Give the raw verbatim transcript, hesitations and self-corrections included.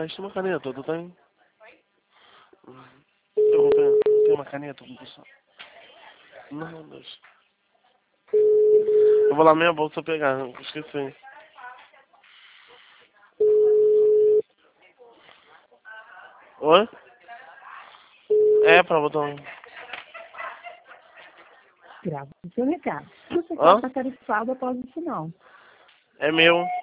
Mas tem uma caneta, tu tem? Eu vou pegar. Tem uma caneta, vou passar. Não, não, deixa. Eu vou lá na minha bolsa pegar, esqueci. Oi? É, pra botar um... Grave o seu recado. Se você Hã? está tarifado após o sinal. É meu.